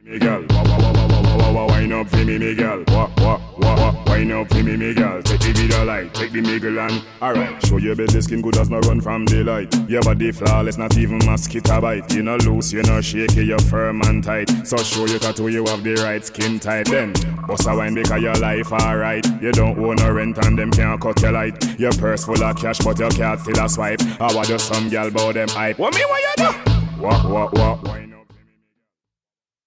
Miguel, wine up for me, Miguel. Wine up for me, Miguel. Take the video light, take the Miguel and alright. Show your belly skin good as no run from daylight. Your body flawless, not even mosquito bite. You no loose, you no shaky, you firm and tight. So show your tattoo, you have the right skin type. Then bust a wine because your life alright. You don't own a rent and them can't cut your light. Your purse full of cash, but your card still a swipe. I want just some girl bout them hype. What me, what you do? Wine.